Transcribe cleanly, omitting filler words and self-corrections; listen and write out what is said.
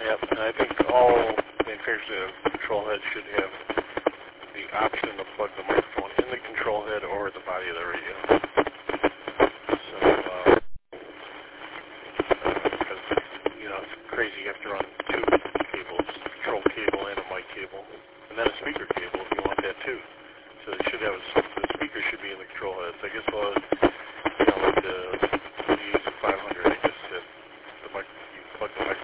Yep, and I think all manufacturers of control heads should have the option to plug the microphone in the control head or the body of the radio. So, because, it's crazy. You have to run two cables, control cable and a mic cable, and then a speaker cable if you want that too. So they should have the speaker should be in the control heads. I guess like the use 500, I guess that you plug the microphone